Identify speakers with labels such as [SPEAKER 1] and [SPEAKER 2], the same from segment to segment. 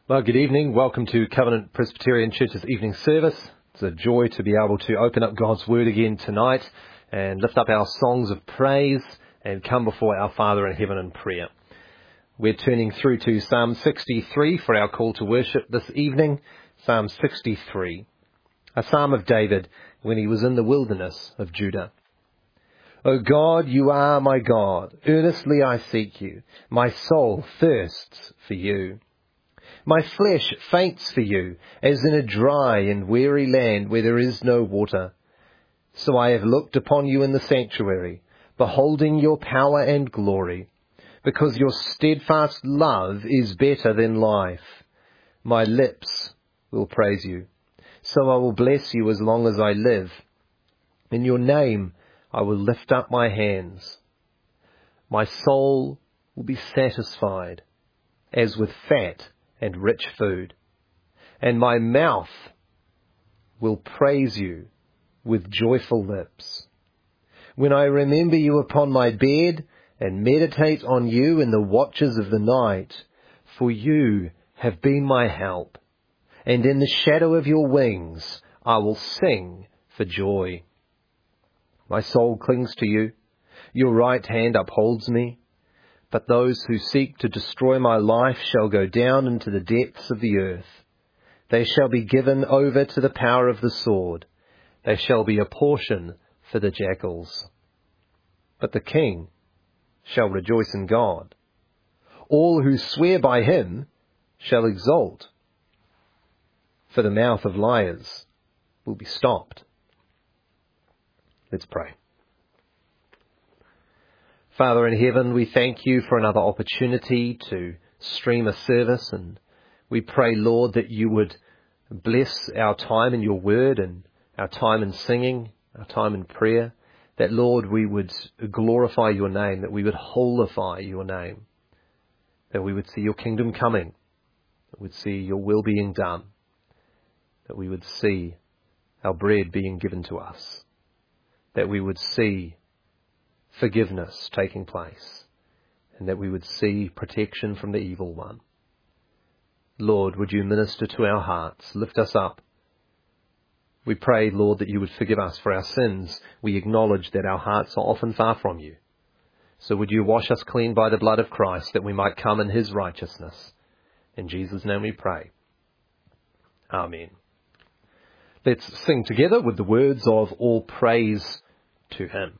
[SPEAKER 1] Well, good evening. Welcome to Covenant Presbyterian Church's evening service. It's a joy to be able to open up God's Word again tonight and lift up our songs of praise and come before our Father in heaven in prayer. We're turning through to Psalm 63 for our call to worship this evening. Psalm 63, a psalm of David when he was in the wilderness of Judah. O God, you are my God. Earnestly I seek you. My soul thirsts for you. My flesh faints for you, as in a dry and weary land where there is no water. So I have looked upon you in the sanctuary, beholding your power and glory, because your steadfast love is better than life. My lips will praise you, so I will bless you as long as I live. In your name I will lift up my hands. My soul will be satisfied, as with fat and rich food, and my mouth will praise you with joyful lips. When I remember you upon my bed and meditate on you in the watches of the night, for you have been my help, and in the shadow of your wings I will sing for joy. My soul clings to you, your right hand upholds me. But those who seek to destroy my life shall go down into the depths of the earth. They shall be given over to the power of the sword. They shall be a portion for the jackals. But the king shall rejoice in God. All who swear by him shall exult. For the mouth of liars will be stopped. Let's pray. Father in heaven, we thank you for another opportunity to stream a service, and we pray, Lord, that you would bless our time in your word and our time in singing, our time in prayer, that, Lord, we would glorify your name, that we would holify your name, that we would see your kingdom coming, that we would see your will being done, that we would see our bread being given to us, that we would see forgiveness taking place, and that we would see protection from the evil one. Lord, would you minister to our hearts, lift us up. We pray, Lord, that you would forgive us for our sins. We acknowledge that our hearts are often far from you. So would you wash us clean by the blood of Christ, that we might come in his righteousness. In Jesus' name we pray. Amen. Let's sing together with the words of all praise to him.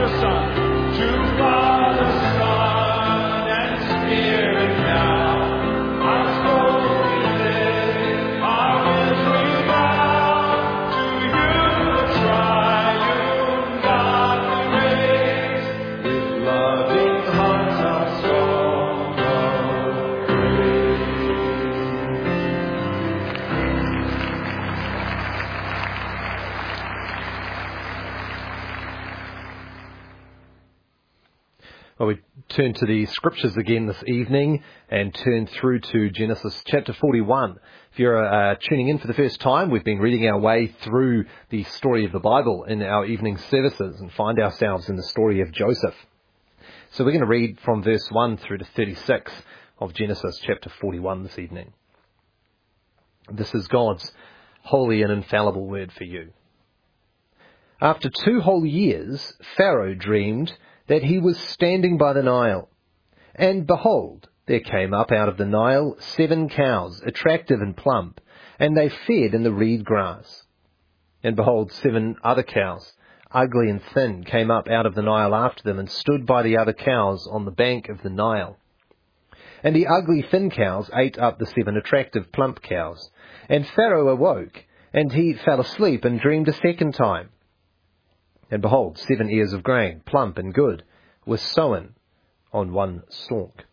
[SPEAKER 1] Well, we turn to the scriptures again this evening and turn through to Genesis chapter 41. If you're tuning in for the first time, we've been reading our way through the story of the Bible in our evening services and find ourselves in the story of Joseph. So we're going to read from verse 1 through to 36 of Genesis chapter 41 this evening. This is God's holy and infallible word for you. After 2 whole years, Pharaoh dreamed that he was standing by the Nile. And behold, there came up out of the Nile 7 cows, attractive and plump, and they fed in the reed grass. And behold, 7 other cows, ugly and thin, came up out of the Nile after them, and stood by the other cows on the bank of the Nile. And the ugly thin cows ate up the 7 attractive plump cows. And Pharaoh awoke, and he fell asleep and dreamed a second time. And behold, 7 ears of grain, plump and good, were sown on one stalk.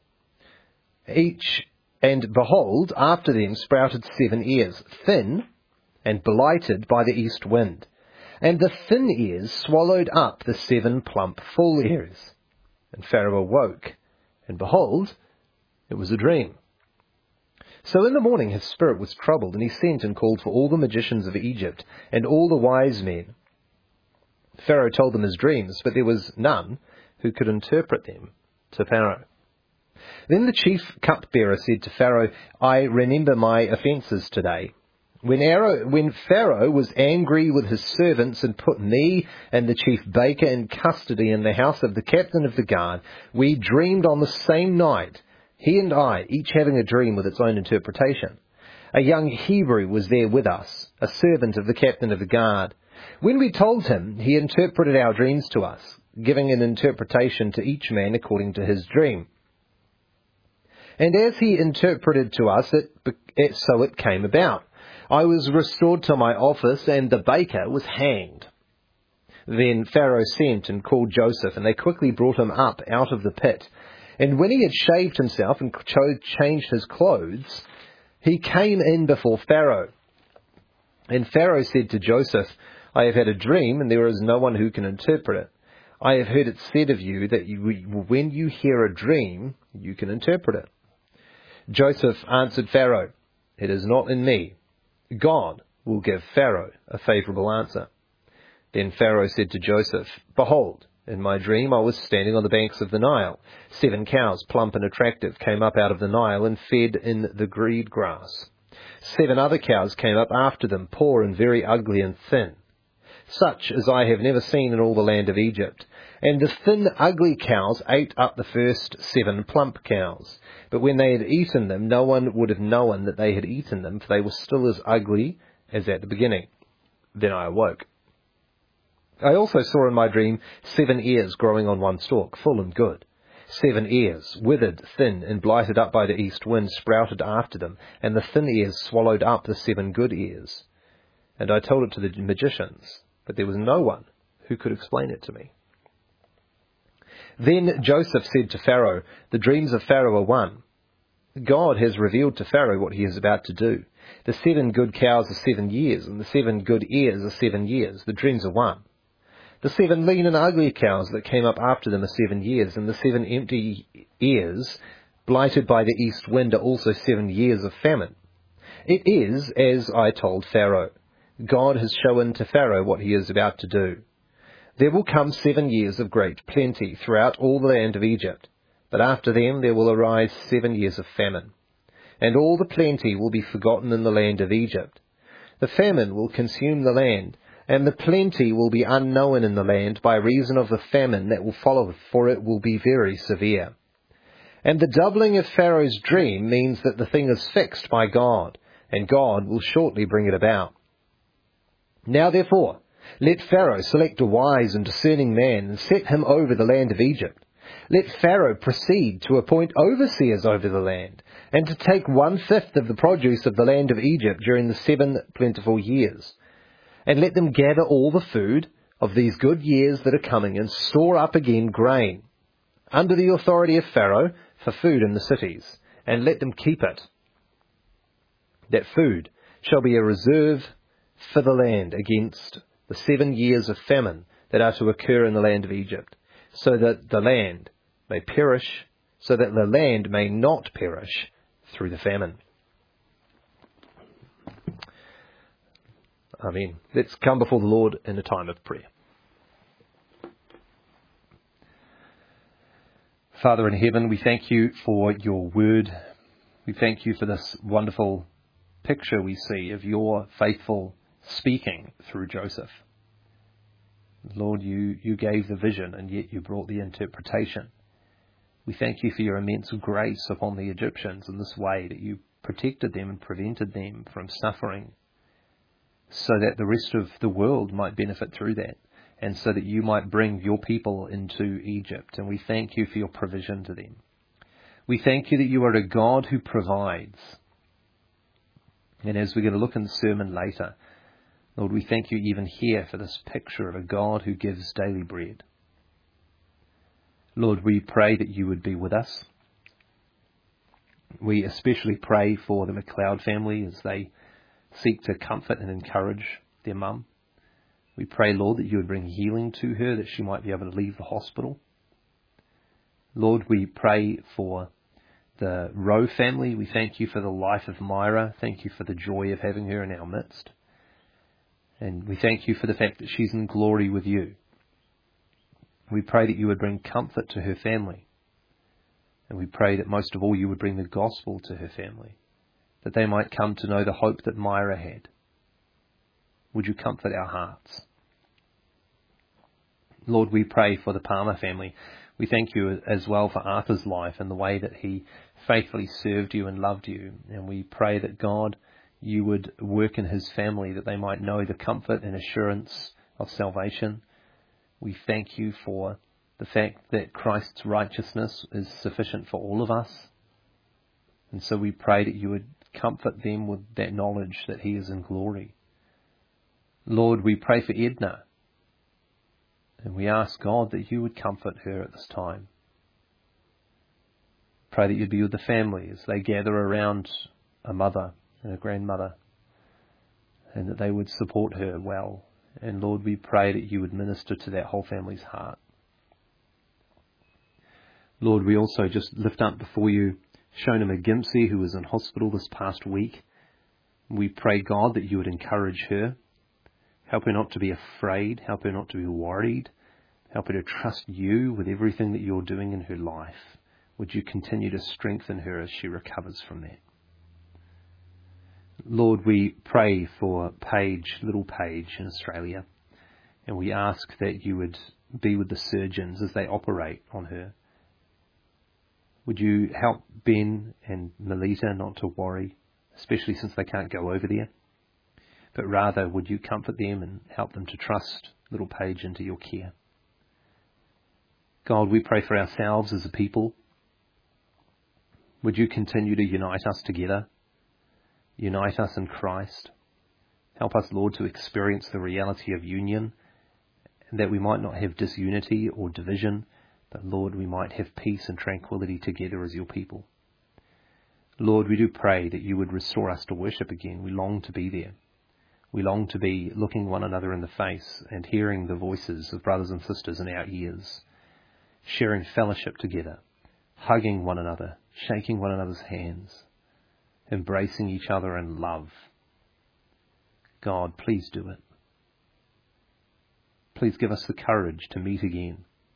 [SPEAKER 1] And behold, after them sprouted 7 ears, thin and blighted by the east wind. And the thin ears swallowed up the 7 plump full ears. And Pharaoh awoke, and behold, it was a dream. So in the morning his spirit was troubled, and he sent and called for all the magicians of Egypt and all the wise men. Pharaoh told them his dreams, but there was none who could interpret them to Pharaoh. Then the chief cupbearer said to Pharaoh, I remember my offences today. When Pharaoh was angry with his servants and put me and the chief baker in custody in the house of the captain of the guard, we dreamed on the same night, he and I, each having a dream with its own interpretation. A young Hebrew was there with us, a servant of the captain of the guard. When we told him, he interpreted our dreams to us, giving an interpretation to each man according to his dream. And as he interpreted to us, so it came about. I was restored to my office, and the baker was hanged. Then Pharaoh sent and called Joseph, and they quickly brought him up out of the pit. And when he had shaved himself and changed his clothes, he came in before Pharaoh. And Pharaoh said to Joseph, I have had a dream, and there is no one who can interpret it. I have heard it said of you that when you hear a dream, you can interpret it. Joseph answered Pharaoh, it is not in me. God will give Pharaoh a favourable answer. Then Pharaoh said to Joseph, behold, in my dream I was standing on the banks of the Nile. 7 cows, plump and attractive, came up out of the Nile and fed in the reed grass. 7 other cows came up after them, poor and very ugly and thin, such as I have never seen in all the land of Egypt. And the thin, ugly cows ate up the first 7 plump cows. But when they had eaten them, no one would have known that they had eaten them, for they were still as ugly as at the beginning. Then I awoke. I also saw in my dream 7 ears growing on one stalk, full and good. 7 ears, withered, thin, and blighted up by the east wind, sprouted after them, and the thin ears swallowed up the 7 good ears. And I told it to the magicians, but there was no one who could explain it to me. Then Joseph said to Pharaoh, the dreams of Pharaoh are one. God has revealed to Pharaoh what he is about to do. The 7 good cows are 7 years, and the 7 good ears are 7 years. The dreams are one. The 7 lean and ugly cows that came up after them are 7 years, and the 7 empty ears, blighted by the east wind, are also 7 years of famine. It is as I told Pharaoh. God has shown to Pharaoh what he is about to do. There will come 7 years of great plenty throughout all the land of Egypt, but after them there will arise 7 years of famine. And all the plenty will be forgotten in the land of Egypt. The famine will consume the land, and the plenty will be unknown in the land by reason of the famine that will follow, for it will be very severe. And the doubling of Pharaoh's dream means that the thing is fixed by God, and God will shortly bring it about. Now therefore, Let Pharaoh select a wise and discerning man and set him over the land of Egypt. Let Pharaoh proceed to appoint overseers over the land, and to take 1/5 of the produce of the land of Egypt during the 7 plentiful years. And let them gather all the food of these good years that are coming, and store up again grain, under the authority of Pharaoh, for food in the cities, and let them keep it. That food shall be a reserve for the land against the 7 years of famine that are to occur in the land of Egypt, so that the land may not perish through the famine. Amen. Let's come before the Lord in a time of prayer. Father in heaven, we thank you for your word. We thank you for this wonderful picture we see of your faithful speaking through Joseph. Lord, you gave the vision, and yet you brought the interpretation. We thank you for your immense grace upon the Egyptians in this way, that you protected them and prevented them from suffering, so that the rest of the world might benefit through that, and so that you might bring your people into Egypt. And we thank you for your provision to them. We thank you that you are a God who provides. And as we're going to look in the sermon later, Lord, we thank you even here for this picture of a God who gives daily bread. Lord, we pray that you would be with us. We especially pray for the McLeod family as they seek to comfort and encourage their mum. We pray, Lord, that you would bring healing to her, that she might be able to leave the hospital. Lord, we pray for the Rowe family. We thank you for the life of Myra. Thank you for the joy of having her in our midst. And we thank you for the fact that she's in glory with you. We pray that you would bring comfort to her family. And we pray that most of all you would bring the gospel to her family, that they might come to know the hope that Myra had. Would you comfort our hearts? Lord, we pray for the Palmer family. We thank you as well for Arthur's life and the way that he faithfully served you and loved you. And we pray that, God, you would work in his family, that they might know the comfort and assurance of salvation. We thank you for the fact that Christ's righteousness is sufficient for all of us. And so we pray that you would comfort them with that knowledge that he is in glory. Lord, we pray for Edna. And we ask, God, that you would comfort her at this time. Pray that you'd be with the family as they gather around a mother and a grandmother, and that they would support her well. And Lord, we pray that you would minister to that whole family's heart. Lord, we also just lift up before you Shona McGimpsey, who was in hospital this past week. We pray, God, that you would encourage her. Help her not to be afraid. Help her not to be worried. Help her to trust you with everything that you're doing in her life. Would you continue to strengthen her as she recovers from that? Lord, we pray for little Paige in Australia, and we ask that you would be with the surgeons as they operate on her. Would you help Ben and Melita not to worry, especially since they can't go over there? But rather, would you comfort them and help them to trust little Paige into your care? God, we pray for ourselves as a people. Would you continue to unite us together? Unite us in Christ. Help us, Lord, to experience the reality of union, and that we might not have disunity or division, but, Lord, we might have peace and tranquility together as your people. Lord, we do pray that you would restore us to worship again. We long to be there. We long to be looking one another in the face and hearing the voices of brothers and sisters in our ears, sharing fellowship together, hugging one another, shaking one another's hands, embracing each other in love. God, please do it. Please give us the courage to meet again.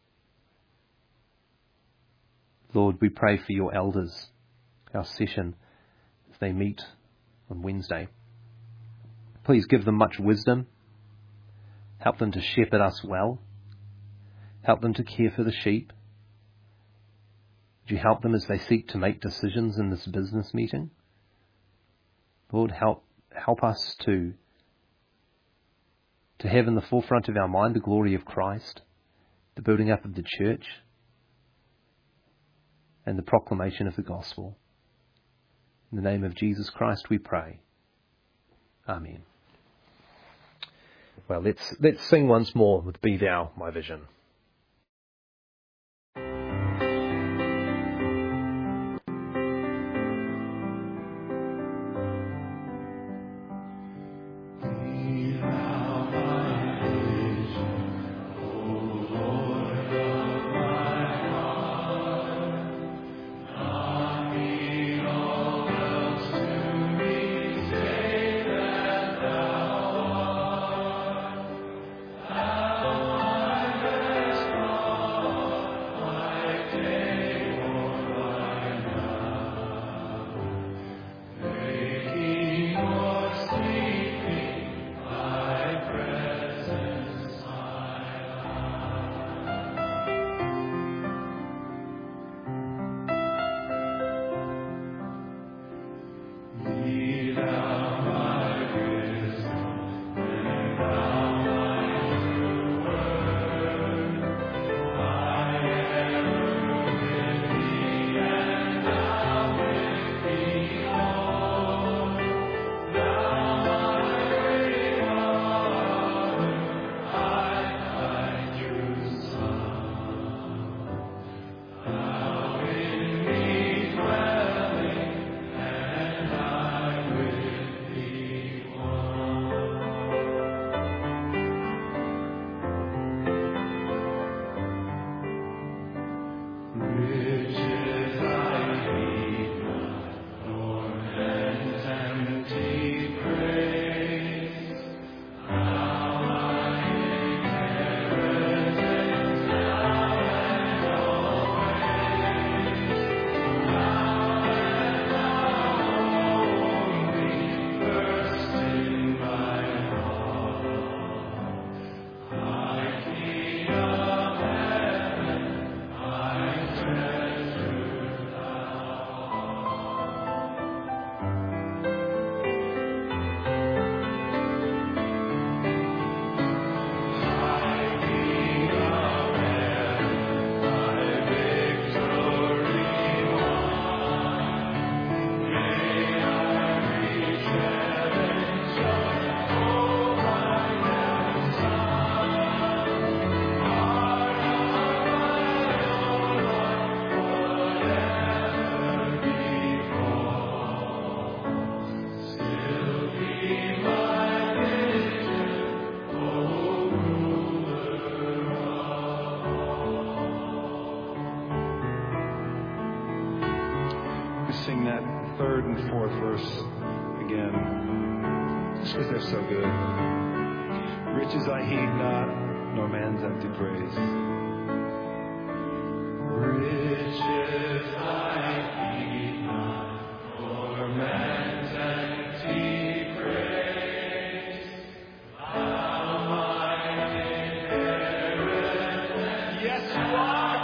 [SPEAKER 1] Lord, we pray for your elders, our session, as they meet on Wednesday. Please give them much wisdom. Help them to shepherd us well. Help them to care for the sheep. Would you help them as they seek to make decisions in this business meeting? Lord, help us to to have in the forefront of our mind the glory of Christ, the building up of the church, and the proclamation of the gospel. In the name of Jesus Christ we pray. Amen. Well, let's sing once more with Be Thou My Vision.
[SPEAKER 2] Sing that third and fourth verse again, just because they're so good. Riches I heed not, nor man's empty praise. Riches I heed not, nor man's empty praise. Thou mine inheritance, yes you are.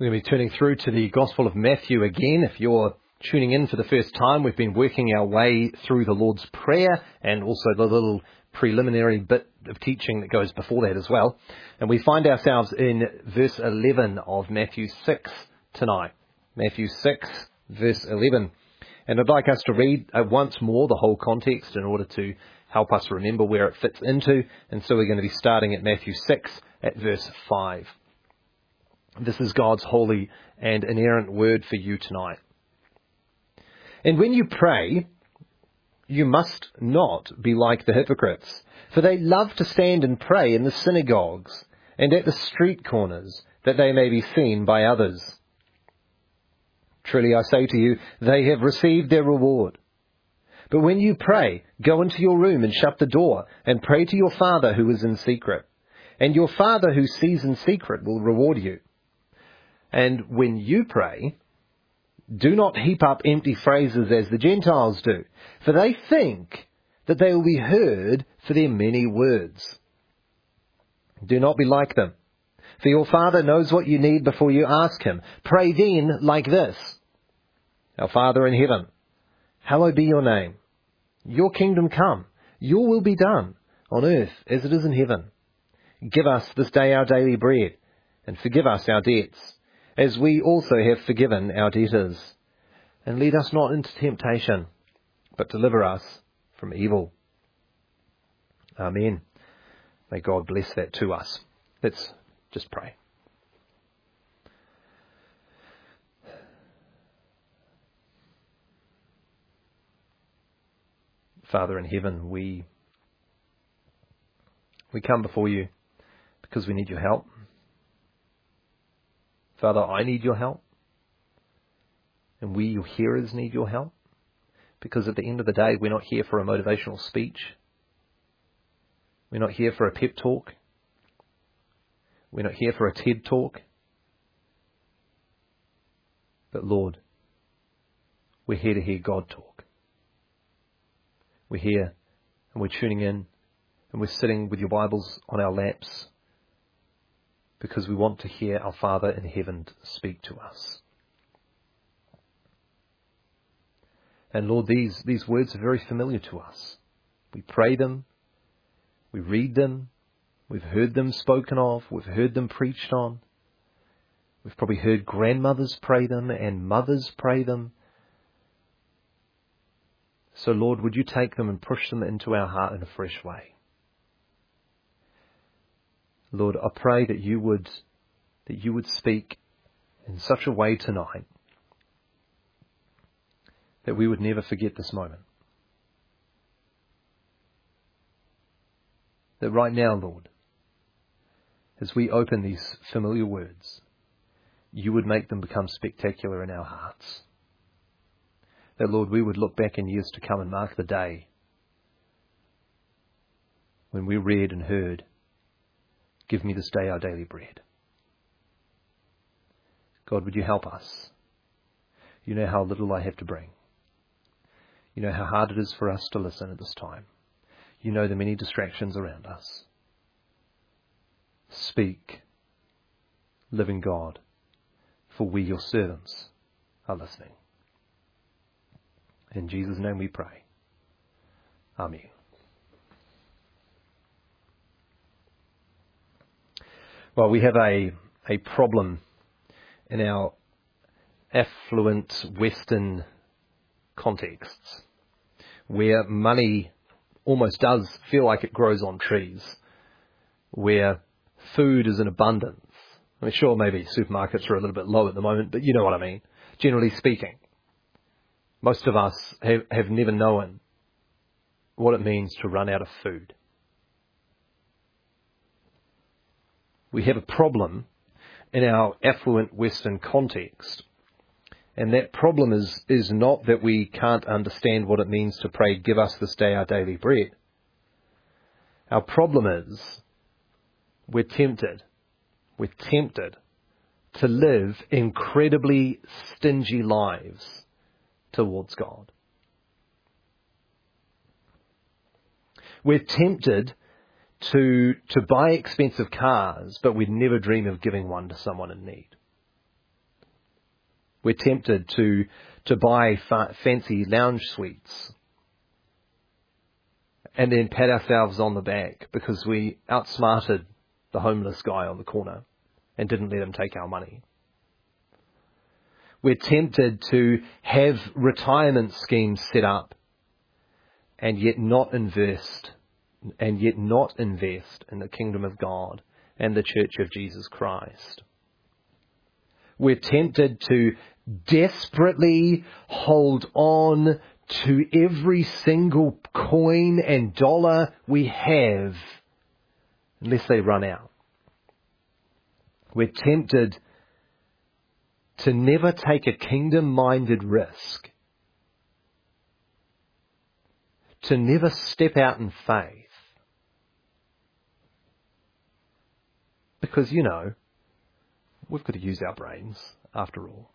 [SPEAKER 1] We're going to be turning through to the Gospel of Matthew again. If you're tuning in for the first time, we've been working our way through the Lord's Prayer and also the little preliminary bit of teaching that goes before that as well. And we find ourselves in verse 11 of Matthew 6 tonight. Matthew 6, verse 11. And I'd like us to read once more the whole context in order to help us remember where it fits into. And so we're going to be starting at Matthew 6 at verse 5. This is God's holy and inerrant word for you tonight. And when you pray, you must not be like the hypocrites, for they love to stand and pray in the synagogues and at the street corners, that they may be seen by others. Truly I say to you, they have received their reward. But when you pray, go into your room and shut the door, and pray to your Father who is in secret. And your Father who sees in secret will reward you. And when you pray, do not heap up empty phrases as the Gentiles do, for they think that they will be heard for their many words. Do not be like them, for your Father knows what you need before you ask him. Pray then like this: Our Father in heaven, hallowed be your name. Your kingdom come, your will be done, on earth as it is in heaven. Give us this day our daily bread, and forgive us our debts, as we also have forgiven our debtors. And lead us not into temptation, but deliver us from evil. Amen. May God bless that to us. Let's just pray. Father in heaven, we come before you because we need your help. Father, I need your help, and we, your hearers, need your help, because at the end of the day, we're not here for a motivational speech. We're not here for a pep talk. We're not here for a TED talk. But Lord, we're here to hear God talk. We're here, and we're tuning in, and we're sitting with your Bibles on our laps, because we want to hear our Father in heaven speak to us. And Lord, these words are very familiar to us. We pray them, we read them, we've heard them spoken of, we've heard them preached on. We've probably heard grandmothers pray them and mothers pray them. So Lord, would you take them and push them into our heart in a fresh way? Lord, I pray that you would speak in such a way tonight that we would never forget this moment. That right now, Lord, as we open these familiar words, you would make them become spectacular in our hearts. That, Lord, we would look back in years to come and mark the day when we read and heard, give me this day our daily bread. God, would you help us? You know how little I have to bring. You know how hard it is for us to listen at this time. You know the many distractions around us. Speak, living God, for we, your servants, are listening. In Jesus' name we pray. Amen. Well, we have a problem in our affluent Western contexts where money almost does feel like it grows on trees, where food is in abundance. I mean, sure, maybe supermarkets are a little bit low at the moment, but you know what I mean. Generally speaking, most of us have never known what it means to run out of food. We have a problem in our affluent Western context. And that problem is not that we can't understand what it means to pray, give us this day our daily bread. Our problem is we're tempted to live incredibly stingy lives towards God. We're tempted to buy expensive cars, but we'd never dream of giving one to someone in need. We're tempted to buy fancy lounge suites and then pat ourselves on the back because we outsmarted the homeless guy on the corner and didn't let him take our money. We're tempted to have retirement schemes set up and yet not invest in the kingdom of God and the Church of Jesus Christ. We're tempted to desperately hold on to every single coin and dollar we have unless they run out. We're tempted to never take a kingdom-minded risk, to never step out in faith. Because, we've got to use our brains, after all.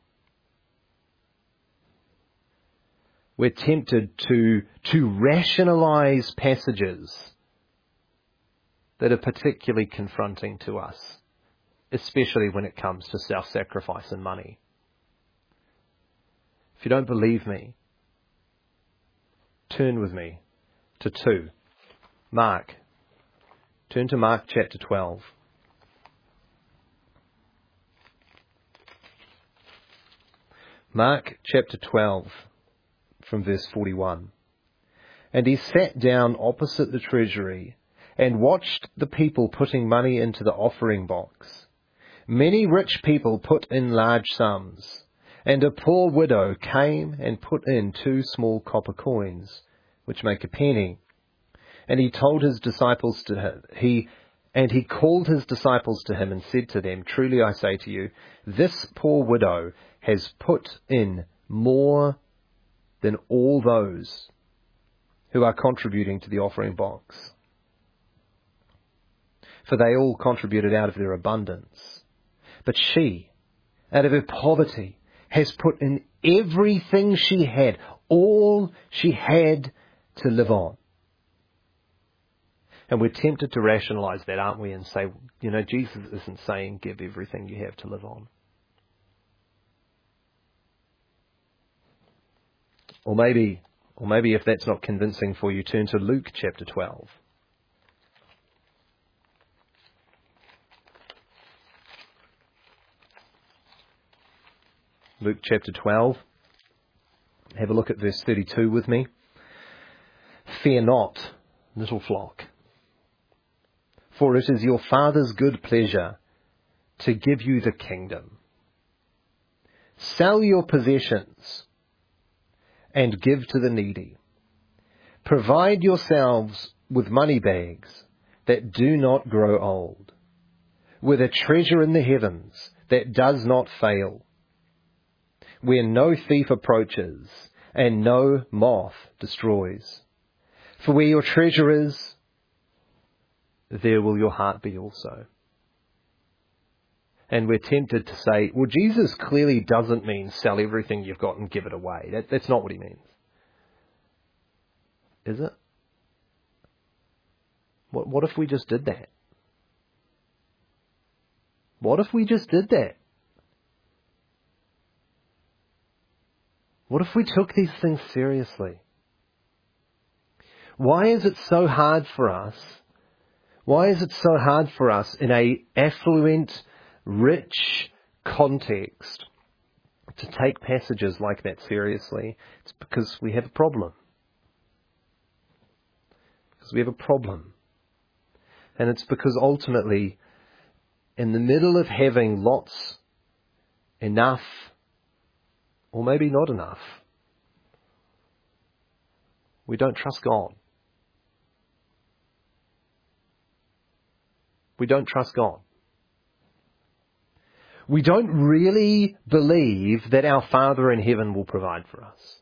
[SPEAKER 1] We're tempted to rationalize passages that are particularly confronting to us, especially when it comes to self-sacrifice and money. If you don't believe me, turn with me to 2. Mark. Turn to Mark chapter 12. Mark chapter 12 from verse 41. And he sat down opposite the treasury and watched the people putting money into the offering box. Many rich people put in large sums, and a poor widow came and put in 2 small copper coins, which make a penny. And he told his disciples to him, he called his disciples to him and said to them, Truly I say to you, this poor widow has put in more than all those who are contributing to the offering box. For they all contributed out of their abundance. But she, out of her poverty, has put in everything she had, all she had to live on. And we're tempted to rationalize that, aren't we? And say, Jesus isn't saying give everything you have to live on. Or maybe if that's not convincing for you, turn to Luke chapter 12. Luke chapter 12. Have a look at verse 32 with me. Fear not, little flock, for it is your Father's good pleasure to give you the kingdom. Sell your possessions and give to the needy. Provide yourselves with money bags that do not grow old, with a treasure in the heavens that does not fail, where no thief approaches and no moth destroys. For where your treasure is, there will your heart be also. And we're tempted to say, well, Jesus clearly doesn't mean sell everything you've got and give it away. That's not what he means. Is it? What if we just did that? What if we just did that? What if we took these things seriously? Why is it so hard for us? Why is it so hard for us in a affluent, rich context to take passages like that seriously? It's because we have a problem. Because we have a problem. And it's because ultimately, in the middle of having lots, enough, or maybe not enough, we don't trust God. We don't trust God. We don't really believe that our Father in heaven will provide for us.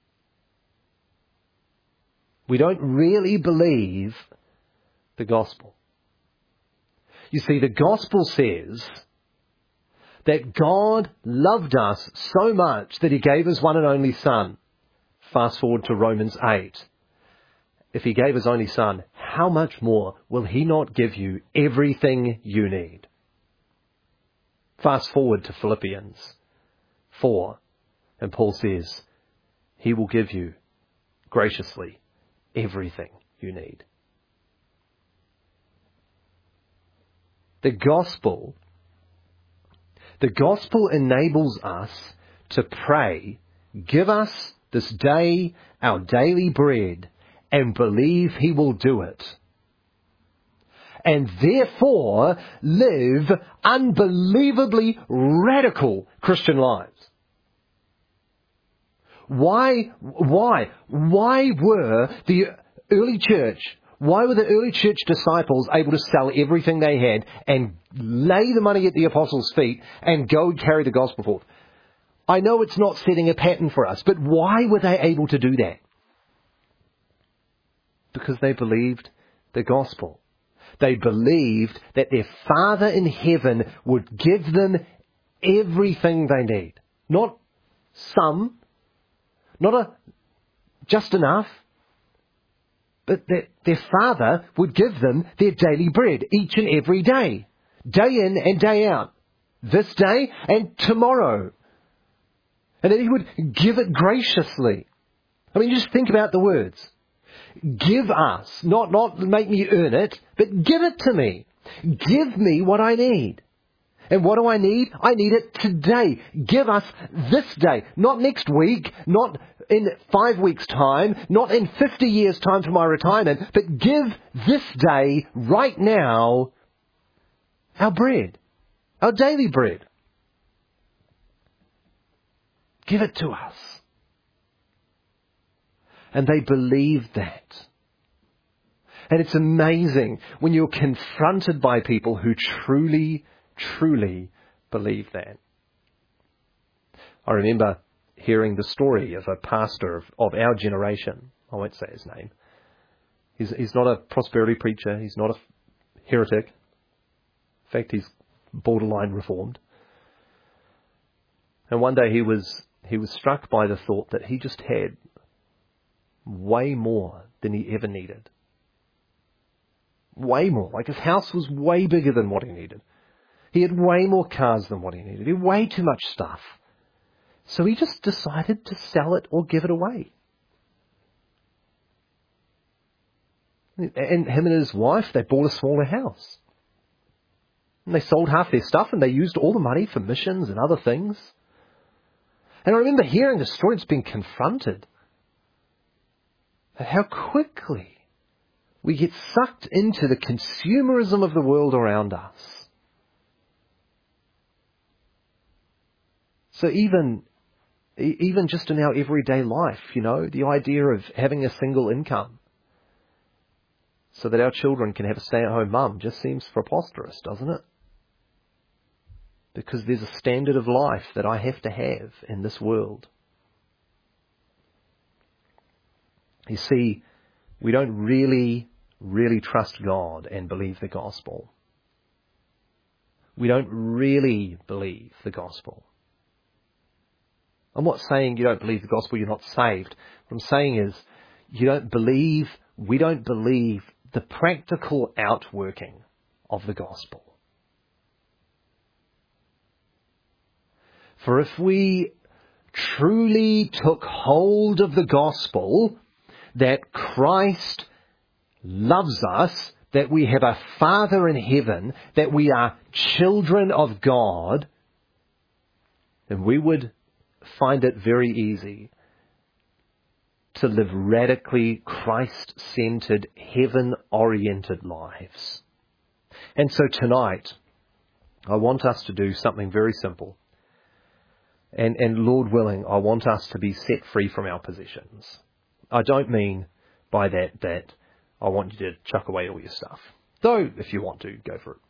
[SPEAKER 1] We don't really believe the gospel. You see, the gospel says that God loved us so much that he gave his one and only Son. Fast forward to Romans 8. If he gave his only Son, how much more will he not give you everything you need? Fast forward to Philippians for. And Paul says, He will give you graciously everything you need. The gospel enables us to pray, give us this day our daily bread, and believe He will do it. And therefore live unbelievably radical Christian lives. Why were the early church disciples able to sell everything they had and lay the money at the apostles' feet and go carry the gospel forth? I know it's not setting a pattern for us, but why were they able to do that? Because they believed the gospel. They believed that their Father in heaven would give them everything they need. Not some, not just enough, but that their Father would give them their daily bread each and every day, day in and day out, this day and tomorrow. And that He would give it graciously. I mean, just think about the words. Give us, not make me earn it, but give it to me. Give me what I need. And what do I need? I need it today. Give us this day, not next week, not in 5 weeks' time, not in 50 years' time for my retirement, but give this day, right now, our bread, our daily bread. Give it to us. And they believed that. And it's amazing when you're confronted by people who truly believe that. I remember hearing the story of a pastor of our generation. I won't say his name. He's not a prosperity preacher. He's not a heretic. In fact, he's borderline reformed. And one day he was struck by the thought that he just had way more than he ever needed. Way more. Like his house was way bigger than what he needed. He had way more cars than what he needed. He had way too much stuff. So he just decided to sell it or give it away. And him and his wife, they bought a smaller house. And they sold half their stuff and they used all the money for missions and other things. And I remember hearing the story, just being confronted at how quickly we get sucked into the consumerism of the world around us. So even just in our everyday life, the idea of having a single income so that our children can have a stay-at-home mum just seems preposterous, doesn't it? Because there's a standard of life that I have to have in this world. You see, we don't really trust God and believe the gospel. We don't really believe the gospel. I'm not saying you don't believe the gospel, you're not saved. What I'm saying is we don't believe the practical outworking of the gospel. For if we truly took hold of the gospel, that Christ loves us, that we have a Father in heaven, that we are children of God, then we would find it very easy to live radically Christ-centered, heaven-oriented lives. And so tonight, I want us to do something very simple. And Lord willing, I want us to be set free from our possessions. I don't mean by that I want you to chuck away all your stuff. Though, if you want to, go for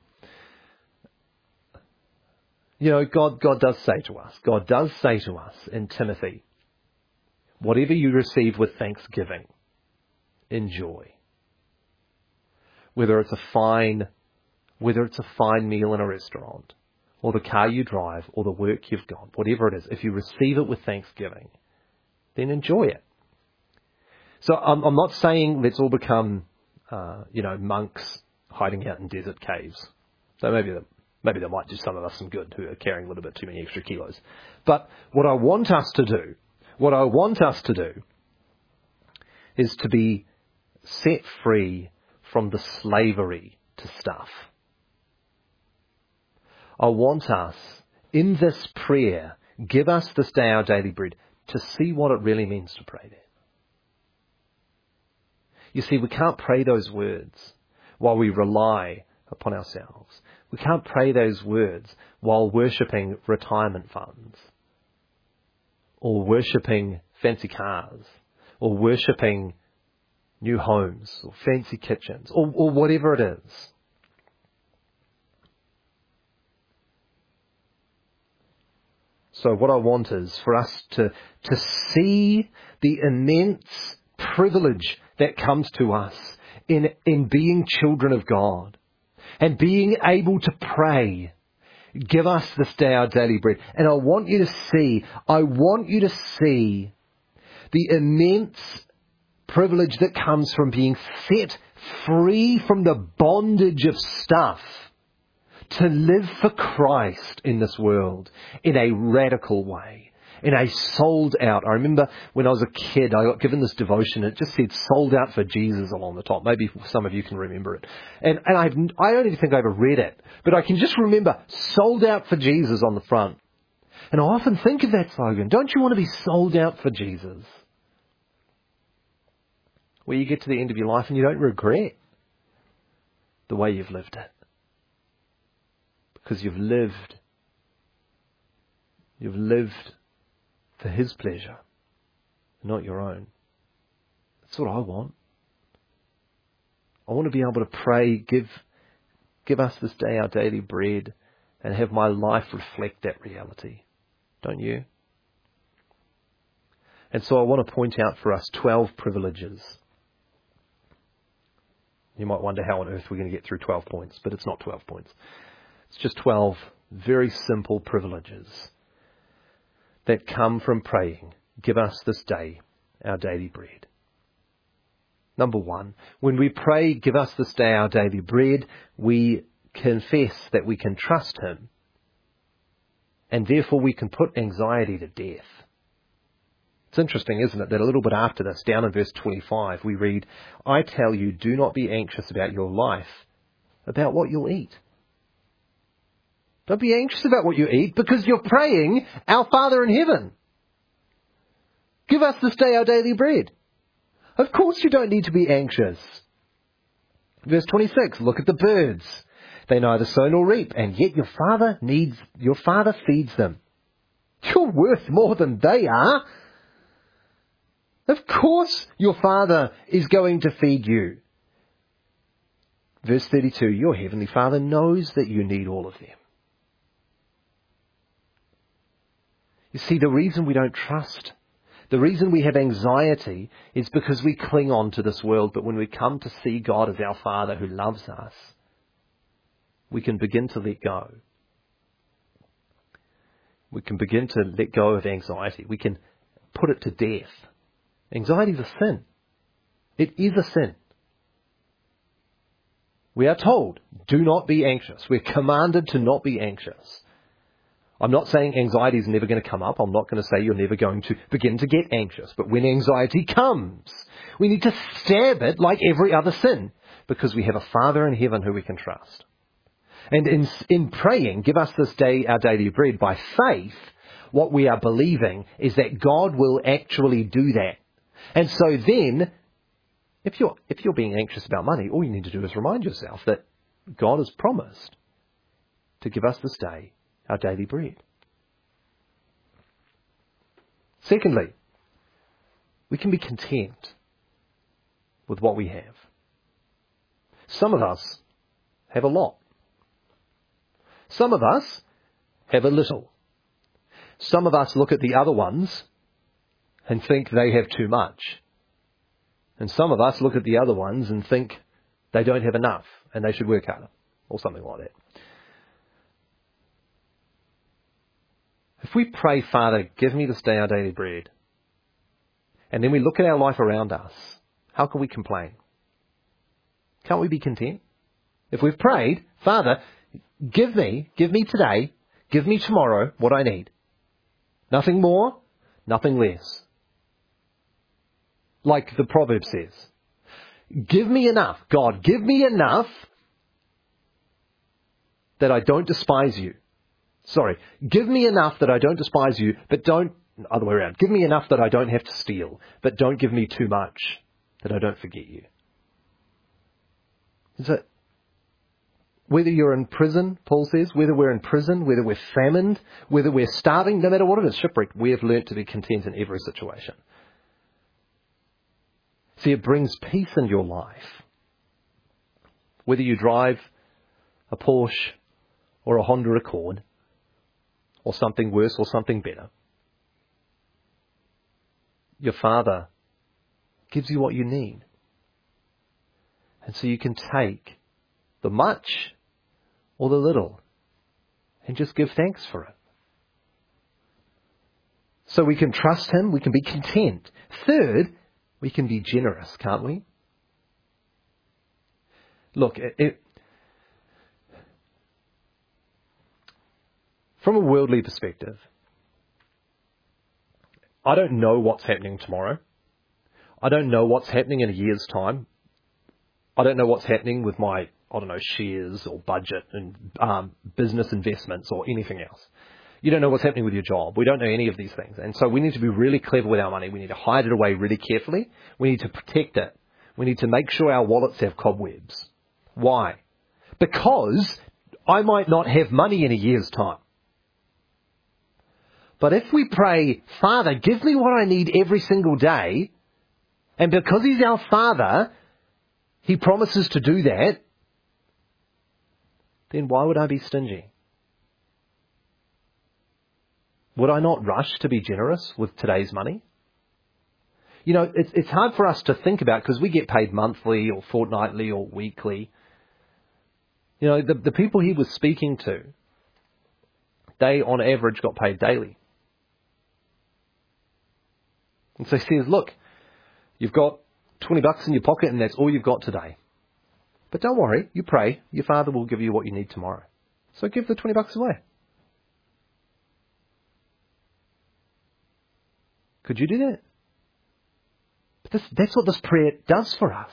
[SPEAKER 1] it. God does say to us in Timothy, whatever you receive with thanksgiving, enjoy. Whether it's a fine meal in a restaurant, or the car you drive, or the work you've got, whatever it is, if you receive it with thanksgiving, then enjoy it. So I'm not saying let's all become, monks hiding out in desert caves. So maybe Maybe they might do some of us some good who are carrying a little bit too many extra kilos. But what I want us to do is to be set free from the slavery to stuff. I want us, in this prayer, give us this day our daily bread, to see what it really means to pray that. You see, we can't pray those words while we rely upon ourselves. We can't pray those words while worshipping retirement funds, or worshipping fancy cars, or worshipping new homes, or fancy kitchens, or whatever it is. So what I want is for us to see the immense privilege that comes to us in being children of God and being able to pray, give us this day our daily bread. And I want you to see the immense privilege that comes from being set free from the bondage of stuff to live for Christ in this world in a radical way, in a sold out. I remember when I was a kid, I got given this devotion. It just said sold out for Jesus along the top. Maybe some of you can remember it. And I don't even think I ever read it, but I can just remember sold out for Jesus on the front. And I often think of that slogan. Don't you want to be sold out for Jesus? Where you get to the end of your life and you don't regret the way you've lived it. Because you've lived for His pleasure, not your own. That's what I want. I want to be able to pray, give us this day our daily bread, and have my life reflect that reality. Don't you? And so I want to point out for us 12 privileges. You might wonder how on earth we're going to get through 12 points, but it's not 12 points. It's just 12 very simple privileges that come from praying, give us this day our daily bread. Number 1, when we pray, give us this day our daily bread, we confess that we can trust Him, and therefore we can put anxiety to death. It's interesting, isn't it, that a little bit after this, down in verse 25, we read, I tell you, do not be anxious about your life, about what you'll eat. Don't be anxious about what you eat, because you're praying, our Father in heaven, give us this day our daily bread. Of course you don't need to be anxious. Verse 26, look at the birds. They neither sow nor reap, and yet your Father feeds them. You're worth more than they are. Of course your Father is going to feed you. Verse 32, your Heavenly Father knows that you need all of them. You see, the reason we don't trust, the reason we have anxiety is because we cling on to this world. But when we come to see God as our Father who loves us, we can begin to let go. We can begin to let go of anxiety. We can put it to death. Anxiety is a sin. It is a sin. We are told, do not be anxious. We're commanded to not be anxious. I'm not saying anxiety is never going to come up. I'm not going to say you're never going to begin to get anxious. But when anxiety comes, we need to stab it like every other sin, because we have a Father in heaven who we can trust. And in praying, give us this day our daily bread, by faith, what we are believing is that God will actually do that. And so then, if you're being anxious about money, all you need to do is remind yourself that God has promised to give us this day our daily bread. Secondly, we can be content with what we have. Some of us have a lot. Some of us have a little. Some of us look at the other ones and think they have too much. And some of us look at the other ones and think they don't have enough and they should work harder, or something like that. If we pray, Father, give me this day our daily bread, and then we look at our life around us, how can we complain? Can't we be content? If we've prayed, Father, give me today, give me tomorrow what I need. Nothing more, nothing less. Like the proverb says, give me enough, God, give me enough that I don't despise you. Sorry, give me enough that I don't despise you, but don't, other way around, give me enough that I don't have to steal, but don't give me too much that I don't forget you. Is it? Whether you're in prison, Paul says, whether we're in prison, whether we're famine, whether we're starving, no matter what it is, shipwrecked, we have learnt to be content in every situation. See, it brings peace in your life. Whether you drive a Porsche or a Honda Accord, or something worse or something better, your Father gives you what you need. And so you can take the much or the little and just give thanks for it. So we can trust Him, we can be content. Third, we can be generous, can't we? Look, from a worldly perspective, I don't know what's happening tomorrow. I don't know what's happening in a year's time. I don't know what's happening with my, shares or budget and business investments or anything else. You don't know what's happening with your job. We don't know any of these things. And so we need to be really clever with our money. We need to hide it away really carefully. We need to protect it. We need to make sure our wallets have cobwebs. Why? Because I might not have money in a year's time. But if we pray, Father, give me what I need every single day, and because He's our Father, He promises to do that, then why would I be stingy? Would I not rush to be generous with today's money? You know, it's hard for us to think about because we get paid monthly or fortnightly or weekly. You know, the people He was speaking to, they on average got paid daily. And so He says, look, you've got $20 in your pocket and that's all you've got today. But don't worry, you pray, your Father will give you what you need tomorrow. So give the $20 away. Could you do that? But that's what this prayer does for us.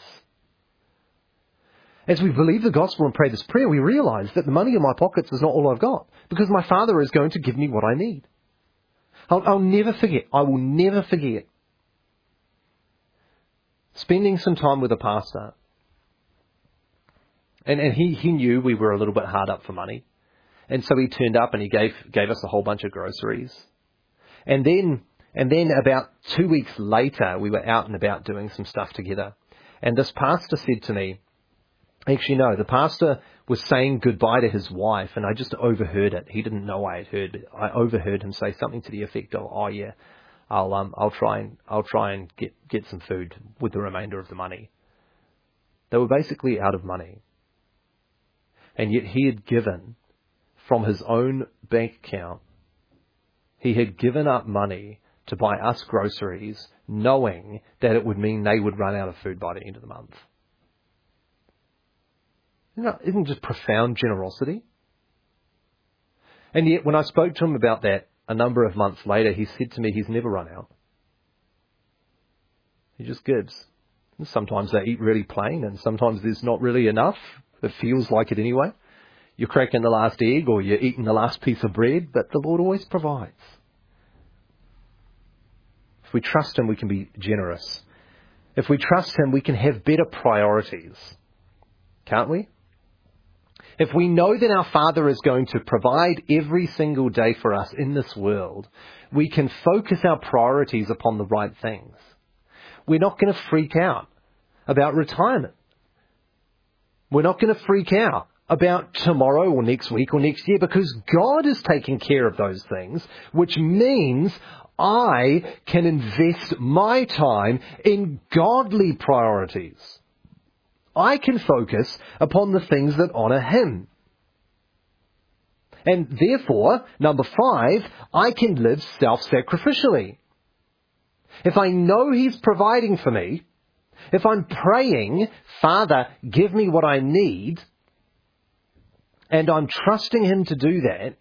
[SPEAKER 1] As we believe the gospel and pray this prayer, we realize that the money in my pockets is not all I've got, because my Father is going to give me what I need. I'll never forget, I will never forget spending some time with a pastor. And he knew we were a little bit hard up for money. And so he turned up and he gave us a whole bunch of groceries. And then about 2 weeks later, we were out and about doing some stuff together. And this pastor said to me, actually no, the pastor was saying goodbye to his wife, and I just overheard it. He didn't know I had heard, but I overheard him say something to the effect of, "Oh yeah, I'll try and get some food with the remainder of the money." They were basically out of money. And yet he had given from his own bank account, he had given up money to buy us groceries, knowing that it would mean they would run out of food by the end of the month. Isn't it just profound generosity? And yet when I spoke to him about that a number of months later, he said to me he's never run out. He just gives. And sometimes they eat really plain, and sometimes there's not really enough. It feels like it anyway. You're cracking the last egg or you're eating the last piece of bread, but the Lord always provides. If we trust Him, we can be generous. If we trust Him, we can have better priorities. Can't we? If we know that our Father is going to provide every single day for us in this world, we can focus our priorities upon the right things. We're not going to freak out about retirement. We're not going to freak out about tomorrow or next week or next year, because God is taking care of those things, which means I can invest my time in godly priorities. I can focus upon the things that honour Him. And therefore, number 5, I can live self-sacrificially. If I know He's providing for me, if I'm praying, Father, give me what I need, and I'm trusting him to do that,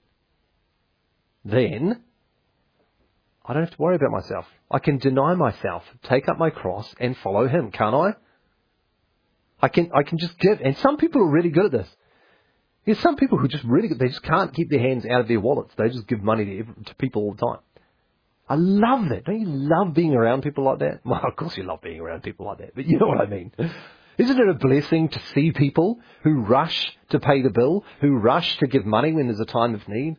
[SPEAKER 1] then I don't have to worry about myself. I can deny myself, take up my cross and follow him, can't I? I can just give. And some people are really good at this. There's some people who just really good. They just can't keep their hands out of their wallets. They just give money to people all the time. I love that. Don't you love being around people like that? Well, of course you love being around people like that, but you know what I mean. Isn't it a blessing to see people who rush to pay the bill, who rush to give money when there's a time of need?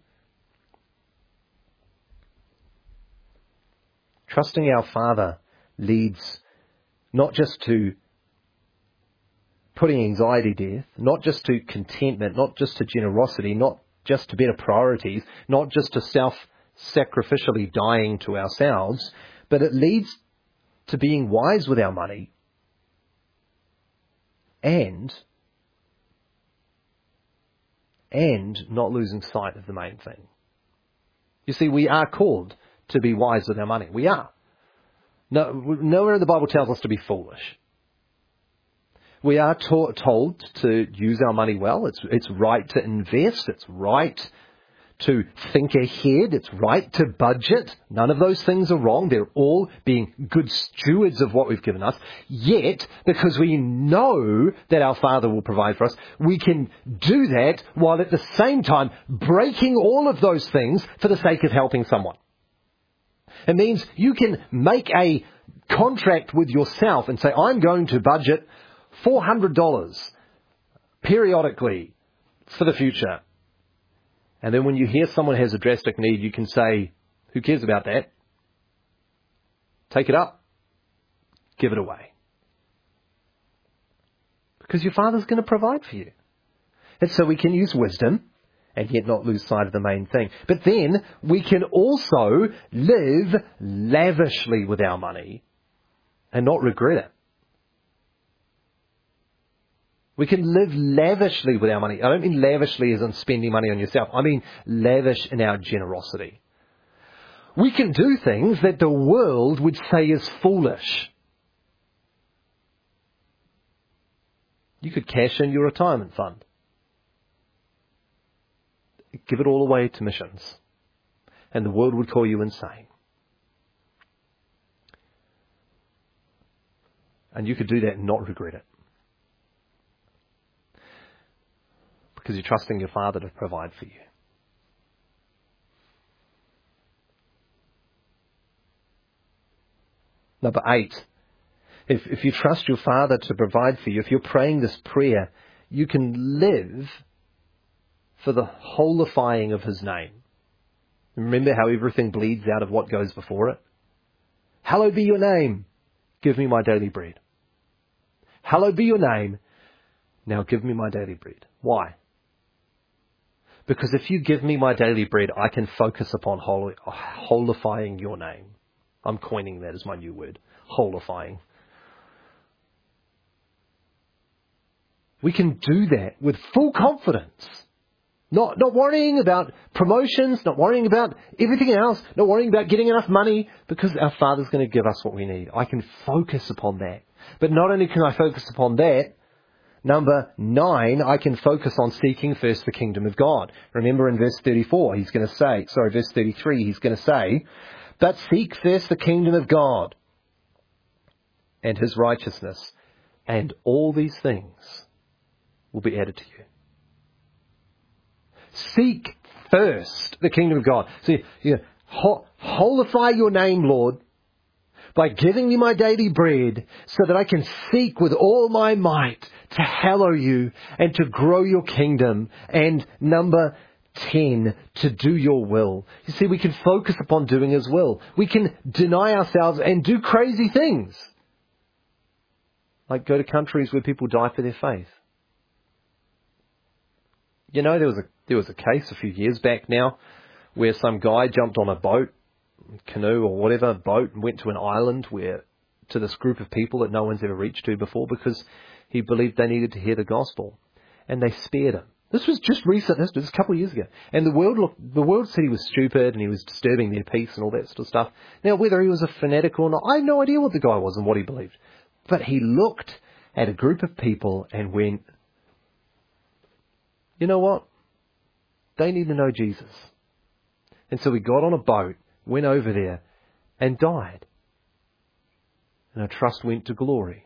[SPEAKER 1] Trusting our Father leads not just to putting anxiety to death, not just to contentment, not just to generosity, not just to better priorities, not just to self-sacrificially dying to ourselves, but it leads to being wise with our money and not losing sight of the main thing. You see, we are called to be wise with our money. We are. No, nowhere in the Bible tells us to be foolish. We are told to use our money well. It's right to invest. It's right to think ahead. It's right to budget. None of those things are wrong. They're all being good stewards of what we've given us. Yet, because we know that our Father will provide for us, we can do that while at the same time breaking all of those things for the sake of helping someone. It means you can make a contract with yourself and say, I'm going to budget $400 periodically for the future. And then when you hear someone has a drastic need, you can say, who cares about that? Take it up. Give it away. Because your Father's going to provide for you. And so we can use wisdom and yet not lose sight of the main thing. But then we can also live lavishly with our money and not regret it. We can live lavishly with our money. I don't mean lavishly as in spending money on yourself. I mean lavish in our generosity. We can do things that the world would say is foolish. You could cash in your retirement fund. Give it all away to missions. And the world would call you insane. And you could do that and not regret it. Because you're trusting your Father to provide for you. Number 8. If you trust your Father to provide for you, if you're praying this prayer, you can live for the holifying of his name. Remember how everything bleeds out of what goes before it? Hallowed be your name. Give me my daily bread. Hallowed be your name. Now give me my daily bread. Why? Because if you give me my daily bread, I can focus upon holifying your name. I'm coining that as my new word. Holifying. We can do that with full confidence. Not worrying about promotions, not worrying about everything else, not worrying about getting enough money, because our Father's going to give us what we need. I can focus upon that. But not only can I focus upon that, number 9, I can focus on seeking first the kingdom of God. Remember in verse 33, he's going to say, but seek first the kingdom of God and his righteousness, and all these things will be added to you. Seek first the kingdom of God. So, holify your name, Lord, by giving me my daily bread so that I can seek with all my might to hallow you and to grow your kingdom. And number 10, to do your will. You see, we can focus upon doing his will. We can deny ourselves and do crazy things. Like go to countries where people die for their faith. You know, there was a case a few years back now where some guy jumped on a boat, canoe or whatever boat, and went to an island to this group of people that no one's ever reached to before because he believed they needed to hear the gospel. And they spared him. This was just recent. This was a couple of years ago. And the world said he was stupid and he was disturbing their peace and all that sort of stuff. Now, whether he was a fanatic or not, I have no idea what the guy was and what he believed. But he looked at a group of people and went, you know what? They need to know Jesus. And so he got on a boat, went over there, and died. And our trust went to glory.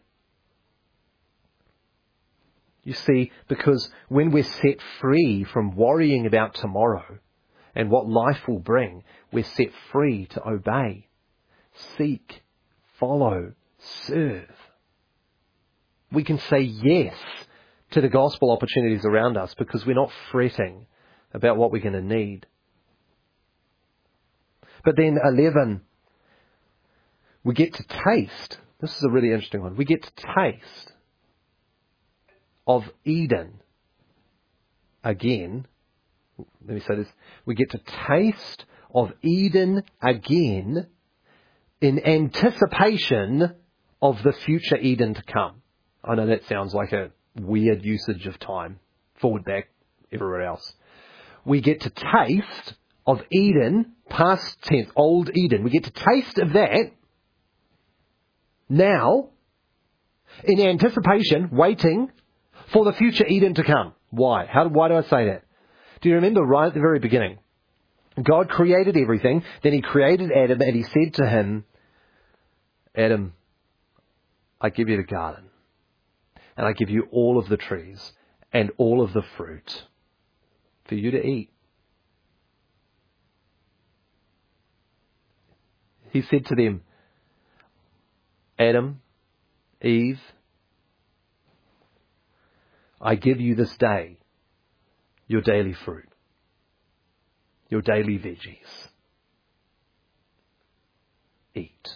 [SPEAKER 1] You see, because when we're set free from worrying about tomorrow and what life will bring, we're set free to obey, seek, follow, serve. We can say yes to the gospel opportunities around us because we're not fretting about what we're going to need. But then 11, we get to taste. This is a really interesting one. We get to taste of Eden again. Let me say this. We get to taste of Eden again in anticipation of the future Eden to come. I know that sounds like a weird usage of time. Forward, back, everywhere else. We get to taste of Eden, past tense, old Eden. We get to taste of that now in anticipation, waiting for the future Eden to come. Why? Why do I say that? Do you remember right at the very beginning? God created everything. Then he created Adam and he said to him, Adam, I give you the garden. And I give you all of the trees and all of the fruit for you to eat. He said to them, Adam, Eve, I give you this day your daily fruit, your daily veggies. Eat.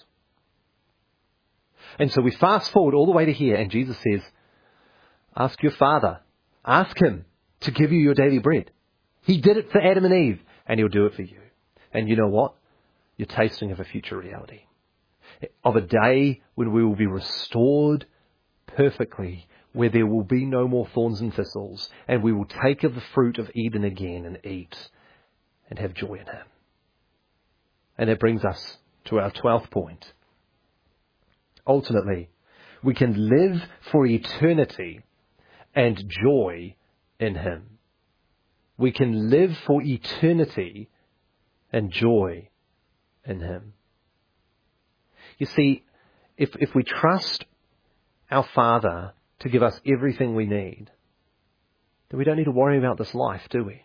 [SPEAKER 1] And so we fast forward all the way to here, and Jesus says, ask your Father, ask him to give you your daily bread. He did it for Adam and Eve, and he'll do it for you. And you know what? You're tasting of a future reality, of a day when we will be restored perfectly, where there will be no more thorns and thistles, and we will take of the fruit of Eden again and eat and have joy in him. And that brings us to our 12th point. Ultimately, we can live for eternity and joy in him. We can live for eternity and joy in him. You see, if we trust our Father to give us everything we need, then we don't need to worry about this life, do we?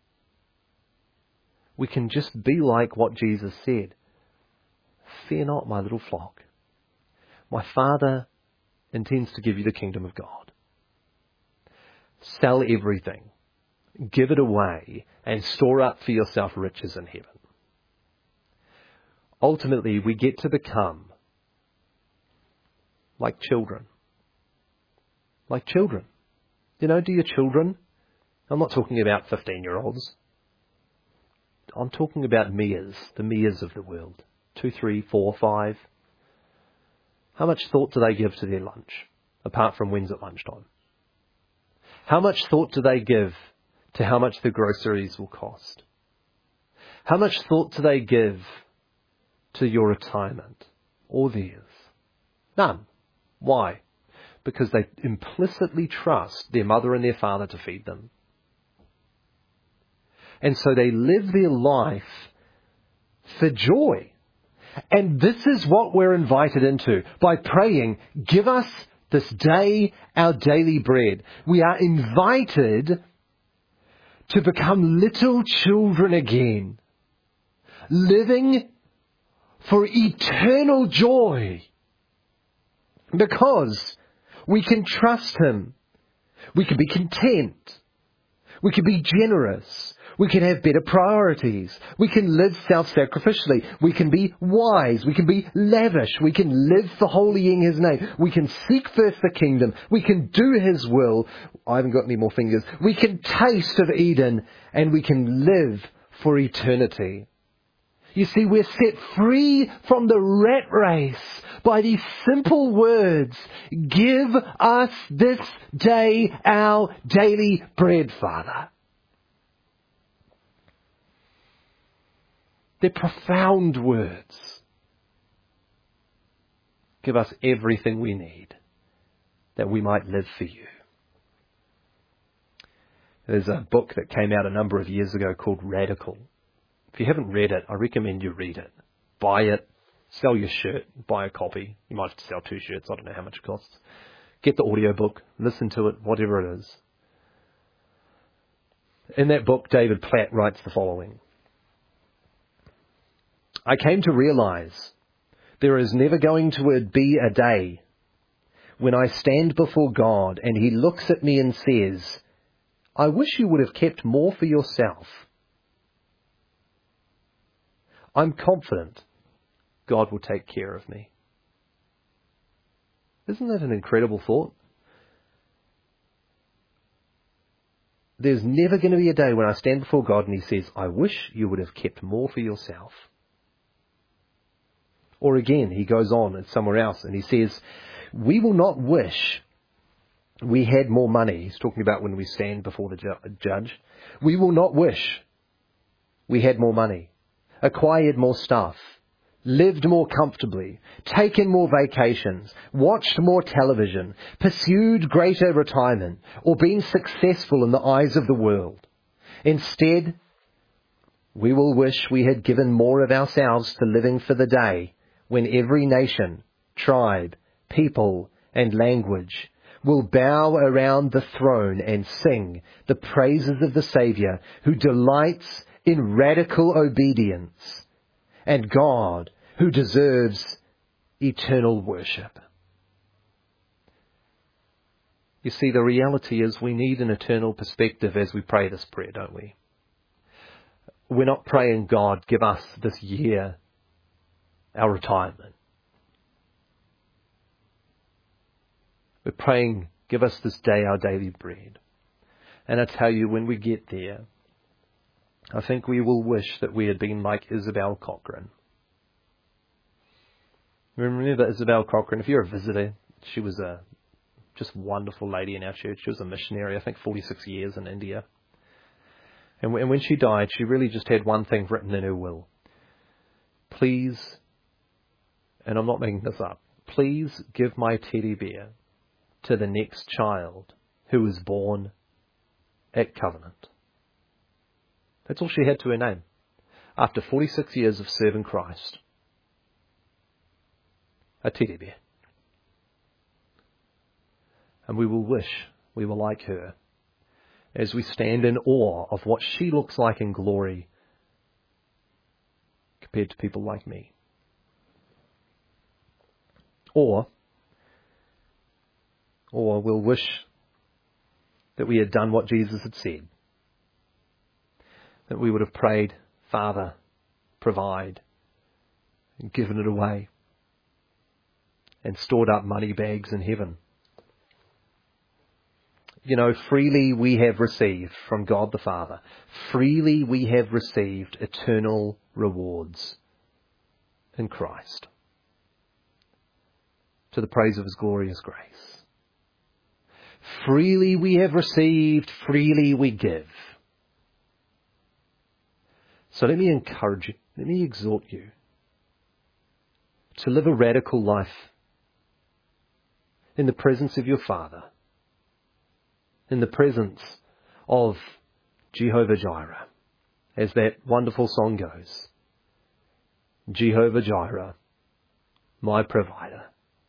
[SPEAKER 1] We can just be like what Jesus said. Fear not, my little flock. My Father intends to give you the kingdom of God. Sell everything, give it away, and store up for yourself riches in heaven. Ultimately, we get to become like children. Like children. You know, do your children, I'm not talking about 15-year-olds. I'm talking about Mias, the Mias of the world. 2, 3, 4, 5. How much thought do they give to their lunch, apart from when's at lunchtime? How much thought do they give to how much the groceries will cost? How much thought do they give to your retirement or theirs? None. Why? Because they implicitly trust their mother and their father to feed them. And so they live their life for joy. And this is what we're invited into by praying, give us this day our daily bread. We are invited to become little children again, living for eternal joy, because we can trust him. We can be content. We can be generous. We can have better priorities. We can live self-sacrificially. We can be wise. We can be lavish. We can live for holy in his name. We can seek first the kingdom. We can do his will. I haven't got any more fingers. We can taste of Eden, and we can live for eternity. You see, we're set free from the rat race by these simple words. Give us this day our daily bread, Father. They're profound words. Give us everything we need that we might live for you. There's a book that came out a number of years ago called Radical. If you haven't read it, I recommend you read it. Buy it, sell your shirt, buy a copy. You might have to sell 2 shirts, I don't know how much it costs. Get the audiobook, listen to it, whatever it is. In that book, David Platt writes the following. I came to realize there is never going to be a day when I stand before God and He looks at me and says, I wish you would have kept more for yourself. I'm confident God will take care of me. Isn't that an incredible thought? There's never going to be a day when I stand before God and He says, I wish you would have kept more for yourself. Or again, He goes on and somewhere else and He says, we will not wish we had more money. He's talking about when we stand before the judge. We will not wish we had more money, acquired more stuff, lived more comfortably, taken more vacations, watched more television, pursued greater retirement, or been successful in the eyes of the world. Instead, we will wish we had given more of ourselves to living for the day when every nation, tribe, people, and language will bow around the throne and sing the praises of the Saviour who delights in radical obedience, and God who deserves eternal worship. You see, the reality is we need an eternal perspective as we pray this prayer, don't we? We're not praying, God, give us this year our retirement. We're praying, give us this day our daily bread. And I tell you, when we get there, I think we will wish that we had been like Isabel Cochran. Remember Isabel Cochran? If you're a visitor, she was a just wonderful lady in our church. She was a missionary, I think 46 years in India. And when she died, she really just had one thing written in her will. Please, and I'm not making this up, please give my teddy bear to the next child who is born at Covenant. That's all she had to her name. After 46 years of serving Christ. A teddy bear. And we will wish we were like her as we stand in awe of what she looks like in glory compared to people like me. Or we'll wish that we had done what Jesus had said. That we would have prayed, Father, provide, and given it away, and stored up money bags in heaven. You know, freely we have received from God the Father. Freely we have received eternal rewards in Christ, to the praise of His glorious grace. Freely we have received, freely we give. So let me encourage you, let me exhort you to live a radical life in the presence of your Father, in the presence of Jehovah Jireh, as that wonderful song goes. Jehovah Jireh, my provider.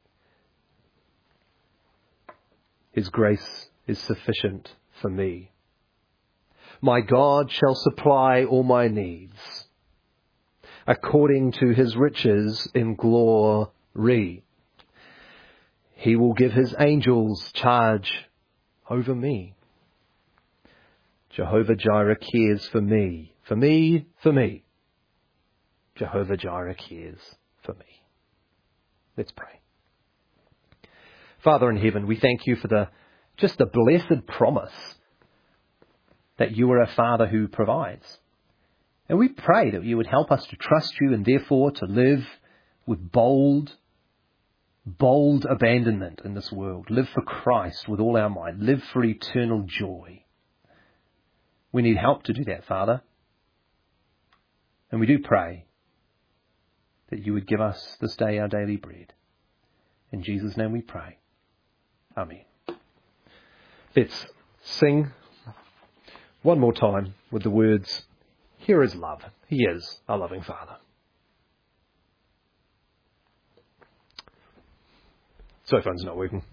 [SPEAKER 1] His grace is sufficient for me. My God shall supply all my needs, according to His riches in glory. He will give His angels charge over me. Jehovah Jireh cares for me. For me, for me. Jehovah Jireh cares for me. Let's pray. Father in heaven, we thank You for the blessed promise that You are a Father who provides. And we pray that You would help us to trust You and therefore to live with bold abandonment in this world. Live for Christ with all our might. Live for eternal joy. We need help to do that, Father. And we do pray that You would give us this day our daily bread. In Jesus' name we pray. Amen. Let's sing one more time with the words, "Here is love." He is a loving Father. So phone's not working.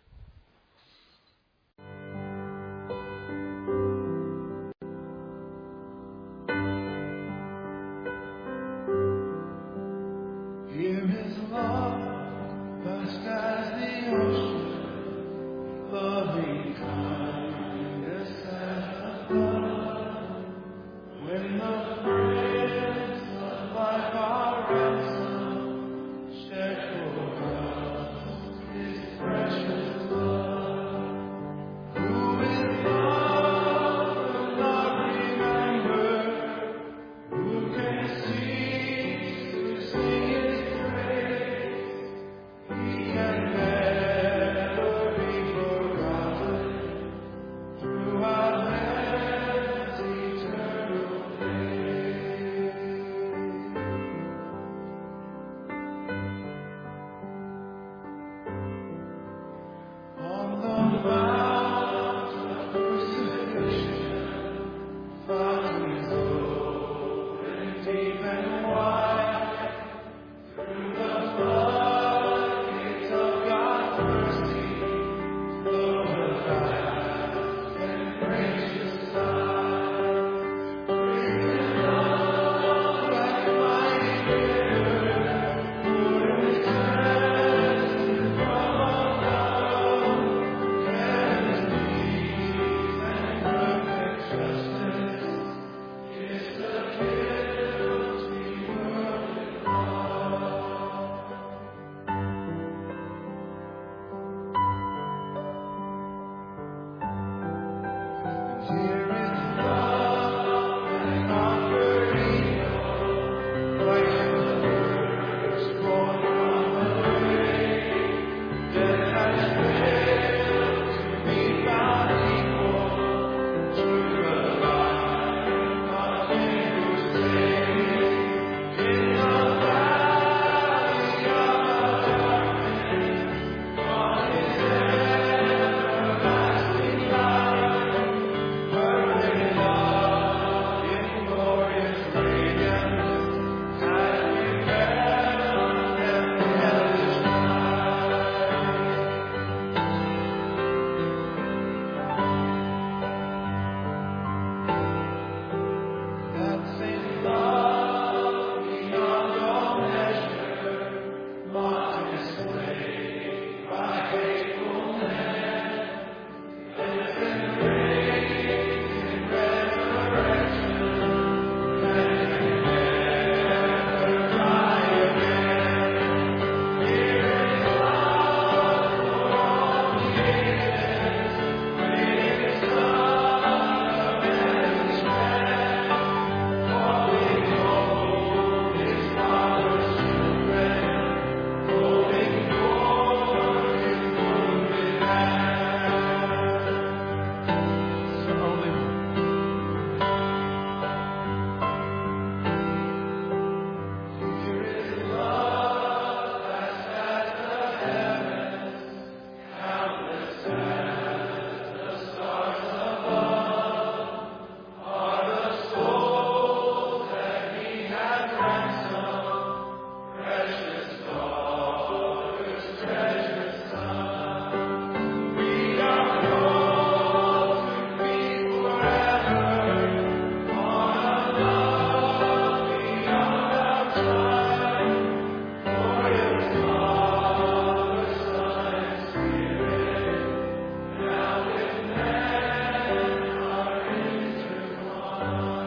[SPEAKER 2] Here is love, vast as the ocean, loving kindness as the flood. When the friends of life are ransomed, shed for us His precious blood. Who is love will not remember? Who can cease to sing His praise? He can never be forgotten throughout heaven's eternal day. On the mount of crucifixion, fountains open deep and wide. Through the floodgates of God's mercy, flow the vast and gracious tide. Bring love like mighty river, pour His blessings from above. Heaven's peace and perfect justice, kiss the guilty world with love. Here is love that conquered evil, Christ the firstborn from the grave. Death has failed to be found equal to the life of Him who saves. In the valley of darkness, on His everlasting light, perfect love in glorious radiance has rebelled and hellish night. That same love beyond all measure, marked and displayed by faithful men, lives and reigns in resurrection, and can never die again. Here is love for all the ages, greatest Son of heaven's man. For we behold His Father's children, holding forth His wounded hand. Slowly. Here is love vast as the heavens, countless as the stars above, are the souls that He has ransomed, precious daughters, treasured Son. We are called to be forever on a love beyond our time. For His Father, Son, and Spirit, now with men are intertwined.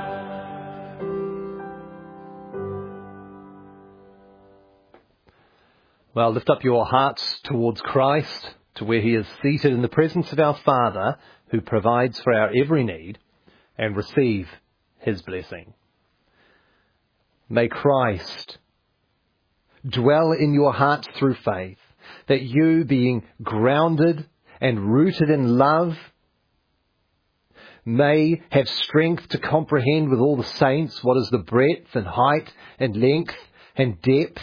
[SPEAKER 1] Well, lift up your hearts towards Christ, to where He is seated in the presence of our Father, who provides for our every need, and receive His blessing. May Christ dwell in your hearts through faith, that you, being grounded and rooted in love, may have strength to comprehend with all the saints what is the breadth and height and length and depth,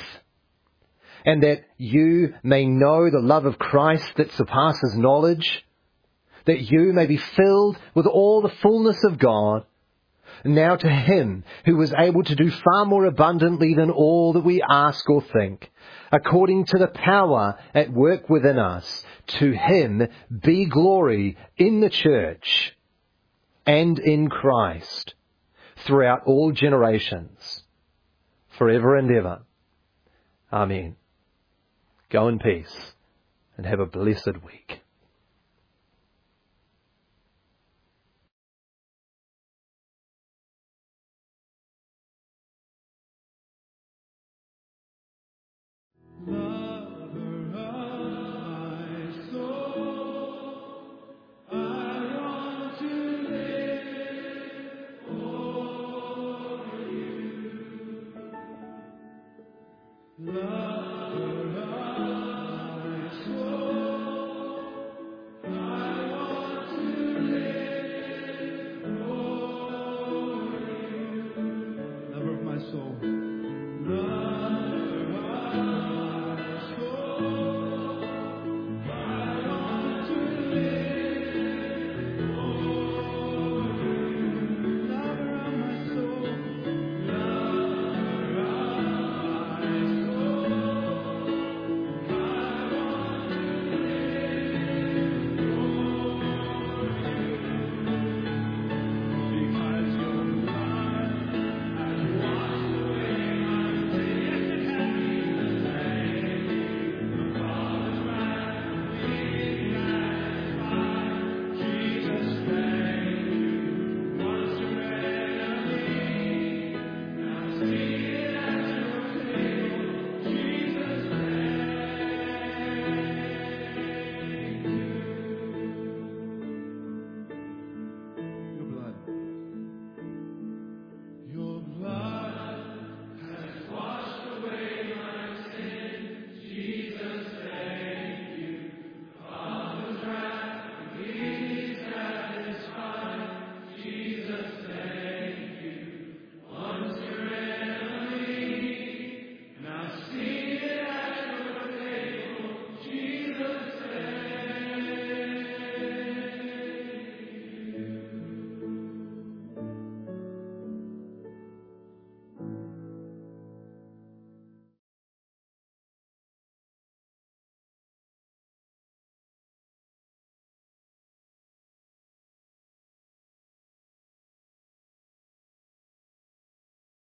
[SPEAKER 1] and that you may know the love of Christ that surpasses knowledge, that you may be filled with all the fullness of God. Now to Him who is able to do far more abundantly than all that we ask or think, according to the power at work within us, to Him be glory in the church and in Christ throughout all generations, forever and ever. Amen. Go in peace and have a blessed week.